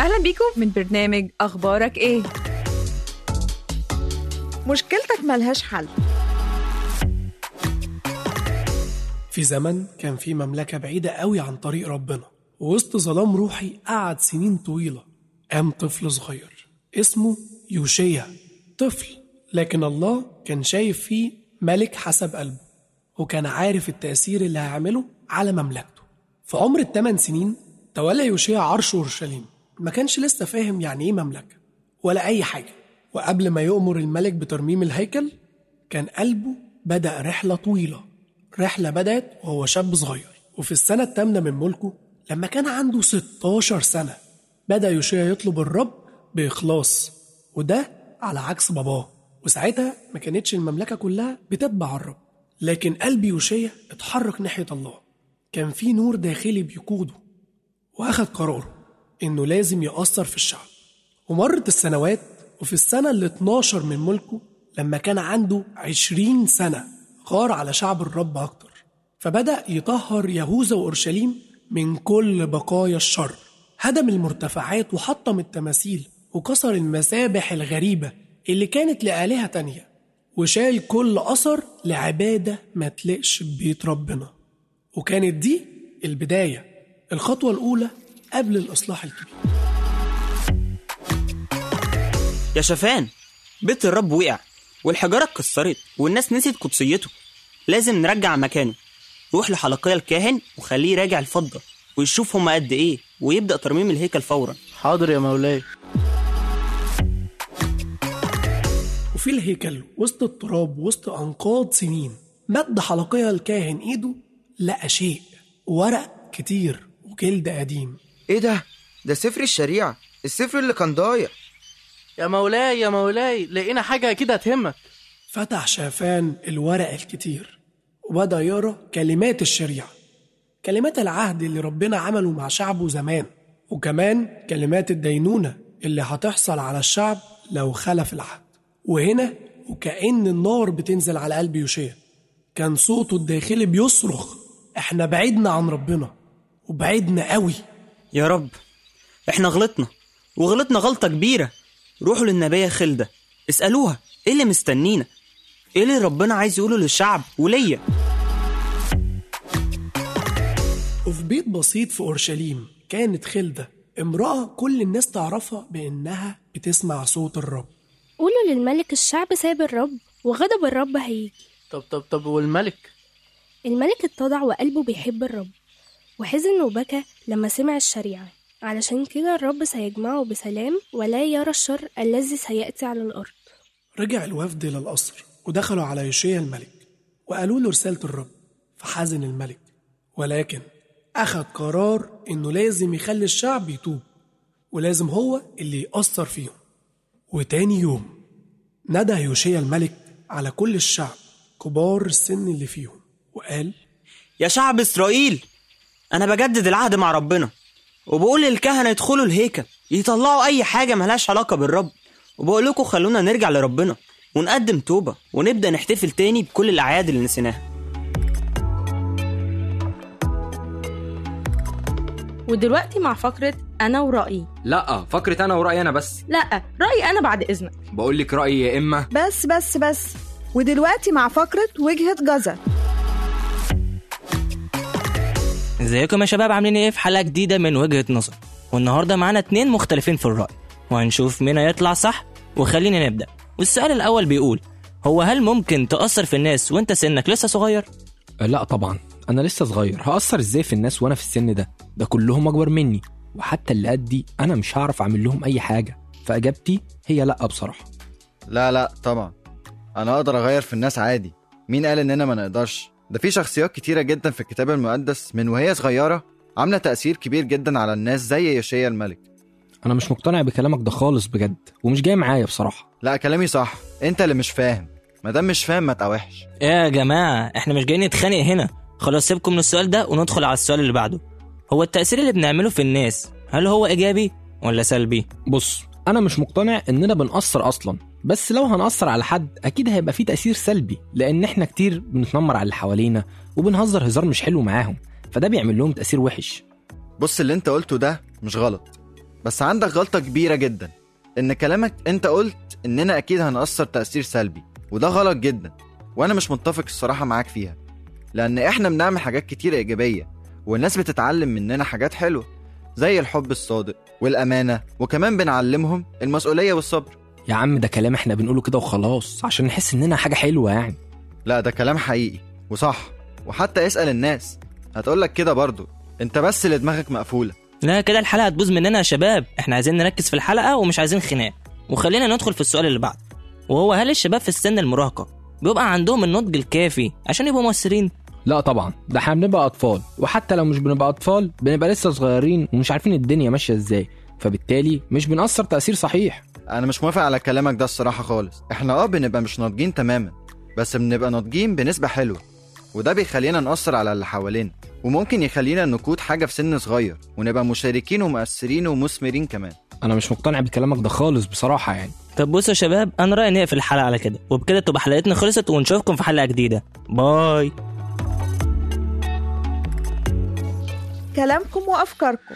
أهلا بيكم من برنامج أخبارك إيه؟ مشكلتك ملهاش حل. في زمن كان في مملكة بعيدة قوي عن طريق ربنا، ووسط ظلام روحي قعد سنين طويلة. قام طفل صغير اسمه يوشيا، طفل لكن الله كان شايف فيه ملك حسب قلبه، وكان عارف التأثير اللي هيعمله على مملكته. في عمر 8 سنين تولى يوشيا عرش أورشليم. ما كانش لسه فاهم يعني ايه مملكة ولا أي حاجة، وقبل ما يؤمر الملك بترميم الهيكل كان قلبه بدأ رحلة طويلة. رحلة بدأت وهو شاب صغير، وفي السنة 8 من ملكه لما كان عنده 16 سنة بدأ يوشيا يطلب الرب بإخلاص، وده على عكس باباه. وساعتها ما كانتش المملكة كلها بتتبع الرب، لكن قلب يوشيا اتحرك ناحية الله. كان في نور داخلي بيقوده، وأخذ قراره إنه لازم يأثر في الشعب. ومرت السنوات، وفي السنة 12 من ملكه لما كان عنده 20 سنة غار على شعب الرب أكتر، فبدأ يطهر يهوذا وأورشليم من كل بقايا الشر. هدم المرتفعات وحطم التماثيل وكسر المسابح الغريبة اللي كانت لآلهة تانية، وشال كل أثر لعبادة ما تلقش ببيت ربنا. وكانت دي البداية، الخطوة الأولى قبل الإصلاح الكبير. يا شفان، بيت الرب وقع والحجارة اتكسرت والناس نسيت قدسيته. لازم نرجع مكانه. روح لحلقية الكاهن وخليه يراجع الفضة ويشوف هما قد ايه، ويبدأ ترميم الهيكل فورا. حاضر يا مولاي. وفي الهيكل وسط التراب وسط أنقاض سنين مد حلقية الكاهن ايده، لقى شيء، ورق كتير وجلد قديم. ايه ده سفر الشريعة، السفر اللي كان ضايع. يا مولاي لقينا حاجة كده هتهمك. فتح شافان الورق الكتير وبدأ يرى كلمات الشريعة، كلمات العهد اللي ربنا عمله مع شعبه زمان، وكمان كلمات الدينونة اللي هتحصل على الشعب لو خلف العهد. وهنا وكأن النار بتنزل على قلب يوشيا، كان صوته الداخلي بيصرخ: احنا بعدنا عن ربنا وبعدنا قوي. يا رب، احنا غلطنا غلطة كبيرة. روحوا للنبية خلدة اسألوها ايه اللي مستنينا، ايه اللي ربنا عايز يقوله للشعب وليا. وفي بيت بسيط في أورشليم كانت خلدة، امرأة كل الناس تعرفها بأنها بتسمع صوت الرب. قولوا للملك الشعب ساب الرب وغضب الرب هيجي. طب والملك اتضع وقلبه بيحب الرب، وحزن وبكى لما سمع الشريعة. علشان كده الرب سيجمعه بسلام ولا يرى الشر الذي سيأتي على الأرض. رجع الوفد للقصر ودخلوا على يوشيا الملك وقالوا له رسالة الرب، فحزن الملك، ولكن أخذ قرار إنه لازم يخلي الشعب يتوب، ولازم هو اللي يأثر فيهم. وتاني يوم ندى يوشيا الملك على كل الشعب كبار السن اللي فيهم وقال: يا شعب إسرائيل، أنا بجدد العهد مع ربنا، وبقول للكهنة يدخلوا الهيكل يطلعوا أي حاجة ملهاش علاقة بالرب، وبقول لكم خلونا نرجع لربنا ونقدم توبة ونبدأ نحتفل تاني بكل الأعياد اللي نسيناها. ودلوقتي مع فقرة أنا ورأيي. لا، فقرة أنا ورأيي أنا بس. لا، رأيي أنا بعد إذنك. بقول لك رأيي يا إما. بس ودلوقتي مع فقرة وجهة جزر. ازيكم يا شباب، عاملين ايه في حلقة جديدة من وجهة نظر؟ والنهاردة معانا 2 مختلفين في الرأي، وهنشوف مين هيطلع صح. وخلينا نبدأ. والسؤال الأول بيقول: هو هل ممكن تأثر في الناس وانت سنك لسه صغير؟ لا طبعا، أنا لسه صغير، هأثر ازاي في الناس وأنا في السن ده كلهم أكبر مني، وحتى اللي قدي أنا مش هعرف أعمل لهم أي حاجة. فإجابتي هي لا بصراحة. لا طبعا، أنا أقدر أغير في الناس عادي. مين قال إننا ما نقدرش؟ ده في شخصيات كتيرة جدا في الكتاب المقدس من وهي صغيرة عاملة تأثير كبير جدا على الناس زي يوشيا الملك. أنا مش مقتنع بكلامك ده خالص بجد، ومش جاي معايا بصراحة. لا، كلامي صح، أنت اللي مش فاهم. مادام مش فاهم ما تقاوحش. يا جماعة، احنا مش جايين نتخانق هنا. خلاص سيبكم من السؤال ده وندخل على السؤال اللي بعده. هو التأثير اللي بنعمله في الناس هل هو إيجابي ولا سلبي؟ بص، أنا مش مقتنع إننا بنأثر أصلا، بس لو هنأثر على حد أكيد هيبقى فيه تأثير سلبي، لأن إحنا كتير بنتنمر على اللي حوالينا وبنهزر هزار مش حلو معاهم، فده بيعمل لهم تأثير وحش. بص، اللي انت قلته ده مش غلط، بس عندك غلطة كبيرة جدا، إن كلامك أنت قلت إننا أكيد هنأثر تأثير سلبي، وده غلط جدا، وأنا مش متفق الصراحة معاك فيها، لأن إحنا بنعمل حاجات كتير إيجابية والناس بتتعلم مننا حاجات حلوة زي الحب الصادق والأمانة، وكمان بنعلمهم المسؤولية والصبر. يا عم ده كلام احنا بنقوله كده وخلاص عشان نحس اننا حاجة حلوة يعني. لا ده كلام حقيقي وصح، وحتى اسأل الناس هتقولك كده برضو، انت بس اللي دماغك مقفولة. لا كده الحلقة هتبوظ مننا يا شباب، احنا عايزين نركز في الحلقة ومش عايزين خناق. وخلينا ندخل في السؤال اللي بعد، وهو هل الشباب في السن المراهقة بيبقى عندهم النضج الكافي عشان يبقوا مؤثرين؟ لا طبعا، ده احنا بنبقى اطفال، وحتى لو مش بنبقى اطفال بنبقى لسه صغيرين ومش عارفين الدنيا ماشية ازاي، فبالتالي مش بنأثر تأثير صحيح. انا مش موافق على كلامك ده الصراحة خالص. احنا بنبقى مش ناضجين تماما، بس بنبقى ناضجين بنسبة حلوة، وده بيخلينا نأثر على اللي حوالينا، وممكن يخلينا نقود حاجة في سن صغير ونبقى مشاركين ومؤثرين ومثمرين كمان. انا مش مقتنع بكلامك ده خالص بصراحة يعني. طب بصوا يا شباب، انا رأيي نقفل الحلقة على كده، وبكده تبقى حلقتنا خلصت، ونشوفكم في حلقة جديدة. باي. كلامكم وأفكاركم.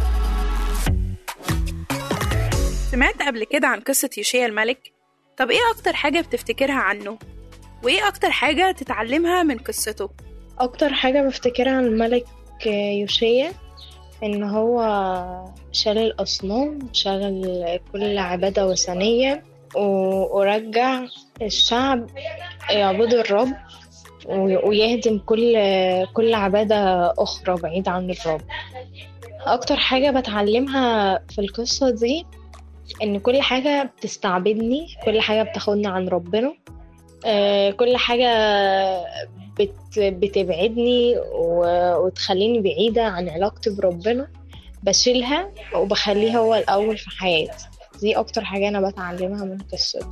سمعت قبل كده عن قصة يوشيا الملك؟ طب ايه اكتر حاجة بتفتكرها عنه؟ وايه اكتر حاجة تتعلمها من قصته؟ اكتر حاجة بفتكرها عن الملك يوشيا ان هو شال الاصنام، شال كل عبادة وثنية، ورجع الشعب يعبدوا الرب، ويهدم كل عبادة اخرى بعيدة عن الرب. اكتر حاجة بتعلمها في القصة دي ان كل حاجة بتستعبدني، كل حاجة بتاخدني عن ربنا، كل حاجة بتبعدني وتخليني بعيدة عن علاقتي بربنا، بشيلها وبخليها هو الأول في حياتي. دي أكتر حاجة أنا بتعلمها من قصته.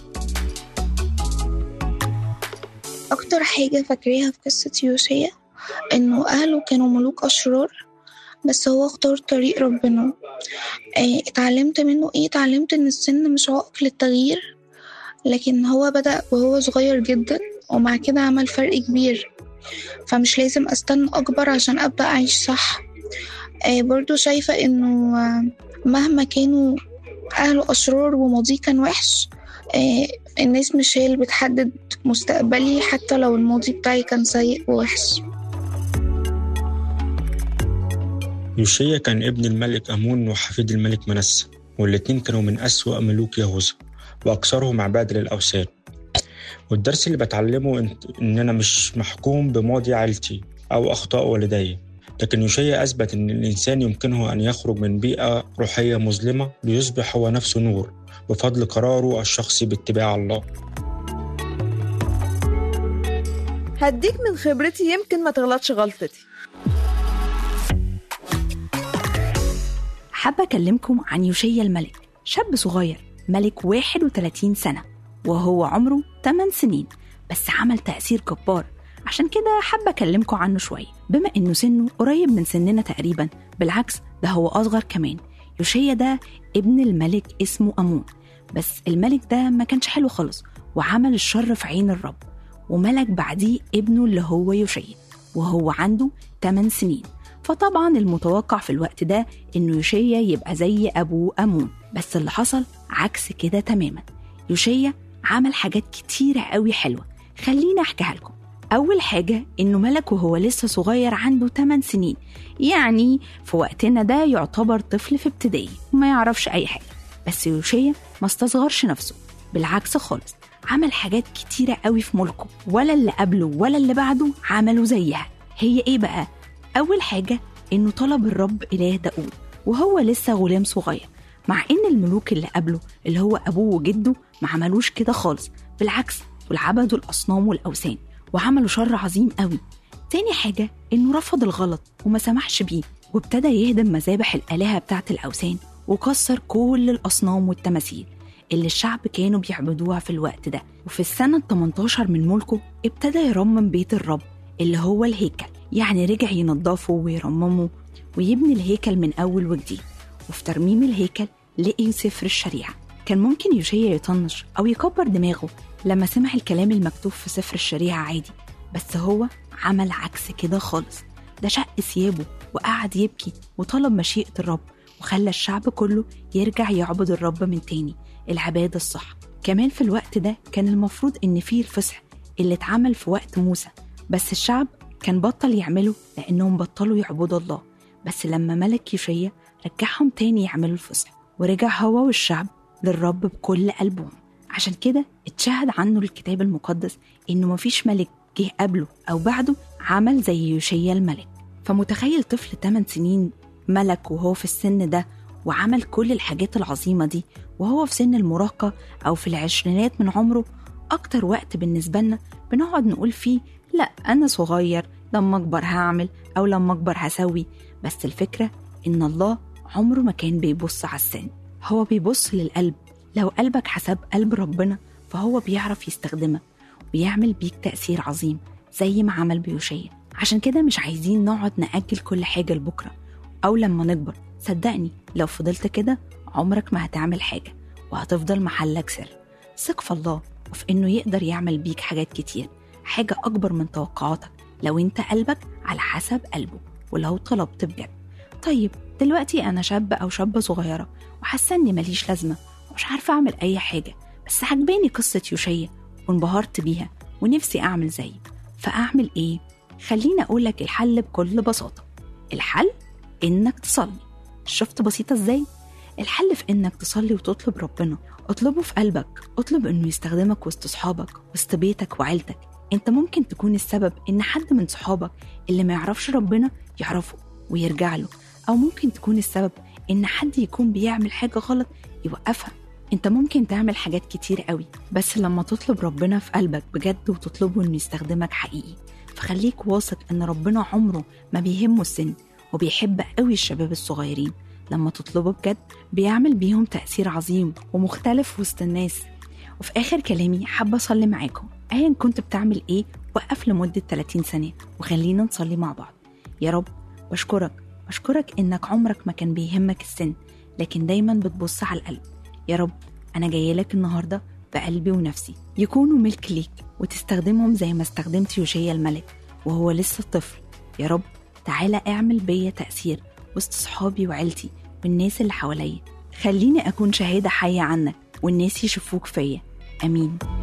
أكتر حاجة فاكريها في قصة يوشيا إنه أهله كانوا ملوك أشرار، بس هو اختار طريق ربنا. اتعلمت منه اتعلمت إن السن مش عائق للتغيير، لكن هو بدأ وهو صغير جدا، ومع كده عمل فرق كبير، فمش لازم أستنى أكبر عشان أبدأ أعيش صح. برضو شايفة إنه مهما كانوا أهله أشرار وماضيه كان وحش، الناس مش هي اللي بتحدد مستقبلي، حتى لو الماضي بتاعي كان سيء ووحش. يوشيا كان ابن الملك أمون وحفيد الملك منسى، والاتنين كانوا من أسوأ ملوك يهوذا وأكثرهم عبادة للأوثان. والدرس اللي بتعلمه إن أنا مش محكوم بماضي عائلتي أو أخطاء والدي، لكن يوشيا أثبت إن الإنسان يمكنه أن يخرج من بيئة روحية مظلمة ليصبح هو نفسه نور بفضل قراره الشخصي باتباع الله. هديك من خبرتي يمكن ما تغلطش غلطتي. حابة أكلمكم عن يوشيا الملك، شاب صغير ملك 31 سنة وهو عمره 8 سنين، بس عمل تأثير جبار. عشان كده حابة أكلمكم عنه شوية، بما إنه سنه قريب من سننا تقريبا، بالعكس ده هو أصغر كمان. يوشيا ده ابن الملك اسمه أمون، بس الملك ده ما كانش حلو خالص وعمل الشر في عين الرب، وملك بعديه ابنه اللي هو يوشيا وهو عنده 8 سنين. فطبعا المتوقع في الوقت ده إنه يوشيا يبقى زي أبوه أمون، بس اللي حصل عكس كده تماما. يوشيا عمل حاجات كتيرة قوي حلوة، خلينا أحكيها لكم. أول حاجة إنه ملك وهو لسه صغير عنده 8 سنين، يعني في وقتنا ده يعتبر طفل في ابتدائي وما يعرفش أي حاجة. بس يوشيا ما استصغرش نفسه، بالعكس خالص، عمل حاجات كتيرة قوي في ملكه، ولا اللي قبله ولا اللي بعده عملوا زيها. هي إيه بقى؟ أول حاجة إنه طلب الرب إله داود وهو لسه غلام صغير، مع إن الملوك اللي قبله اللي هو أبوه وجده ما عملوش كده خالص، بالعكس دول عبدوا الأصنام والأوثان وعملوا شر عظيم قوي. تاني حاجة إنه رفض الغلط وما سمحش بيه، وابتدى يهدم مذابح الآلهة بتاعت الأوثان وكسر كل الأصنام والتماثيل اللي الشعب كانوا بيعبدوها في الوقت ده. وفي السنة 18 من ملكه ابتدى يرمم بيت الرب اللي هو الهيكل، يعني رجع ينظفه ويرممه ويبني الهيكل من أول وجديد. وفي ترميم الهيكل لقي سفر الشريعة. كان ممكن يوشيا يطنش أو يكبر دماغه لما سمع الكلام المكتوب في سفر الشريعة عادي، بس هو عمل عكس كده خالص. ده شق ثيابه وقعد يبكي وطلب مشيئة الرب وخلى الشعب كله يرجع يعبد الرب من تاني، العبادة الصح. كمان في الوقت ده كان المفروض إن فيه الفصح اللي اتعمل في وقت موسى، بس الشعب كان بطل يعمله لأنهم بطلوا يعبدوا الله. بس لما ملك يوشيا رجعهم تاني يعملوا الفصح، ورجع هو والشعب للرب بكل قلبهم. عشان كده اتشهد عنه الكتاب المقدس إنه مفيش ملك جه قبله أو بعده عمل زي يوشيا الملك. فمتخيل طفل 8 سنين ملك وهو في السن ده وعمل كل الحاجات العظيمة دي وهو في سن المراهقة أو في العشرينات من عمره؟ أكتر وقت بالنسبة لنا بنقعد نقول فيه لا أنا صغير، لما أكبر هعمل أو لما أكبر هسوي. بس الفكرة إن الله عمره ما كان بيبص على السن، هو بيبص للقلب. لو قلبك حسب قلب ربنا فهو بيعرف يستخدمك ويعمل بيك تأثير عظيم زي ما عمل بيوشيا. عشان كده مش عايزين نقعد نأجل كل حاجة لبكرة أو لما نكبر. صدقني لو فضلت كده عمرك ما هتعمل حاجة وهتفضل محلك سر. ثق في الله وفي إنه يقدر يعمل بيك حاجات كتير، حاجة أكبر من توقعاتك لو أنت قلبك على حسب قلبه ولو طلبت بجد. طيب دلوقتي أنا شاب أو شابة صغيرة وحاسة إني ماليش لازمة ومش عارفة أعمل أي حاجة، بس عجباني قصة يوشيا وانبهرت بيها ونفسي أعمل زيه. فأعمل إيه؟ خليني أقولك الحل بكل بساطة. الحل إنك تصلي. شفت بسيطة إزاي؟ الحل في إنك تصلي وتطلب ربنا. اطلبه في قلبك، اطلب إنه يستخدمك وسط صحابك، وسط بيتك وعيلتك. انت ممكن تكون السبب إن حد من صحابك اللي ما يعرفش ربنا يعرفه ويرجع له، أو ممكن تكون السبب إن حد يكون بيعمل حاجة غلط يوقفها. انت ممكن تعمل حاجات كتير قوي، بس لما تطلب ربنا في قلبك بجد وتطلبه إنه يستخدمك حقيقي. فخليك واثق إن ربنا عمره ما بيهمه السن وبيحب قوي الشباب الصغيرين. لما تطلبه بجد بيعمل بيهم تأثير عظيم ومختلف وسط الناس. وفي آخر كلامي حابة أصلي معاكم. أيا كنت بتعمل إيه وقف لمدة 30 ثانية وخلينا نصلي مع بعض. يا رب بشكرك إنك عمرك ما كان بيهمك السن، لكن دايما بتبص على القلب. يا رب أنا جاي لك النهاردة بقلبي ونفسي، يكونوا ملك ليك وتستخدمهم زي ما استخدمت يوشيا الملك وهو لسه طفل. يا رب تعالى اعمل بيا تأثير وسط صحابي وعيلتي والناس اللي حواليا. خليني أكون شهادة حية عنك والناس يشوفوك فيا. أمين.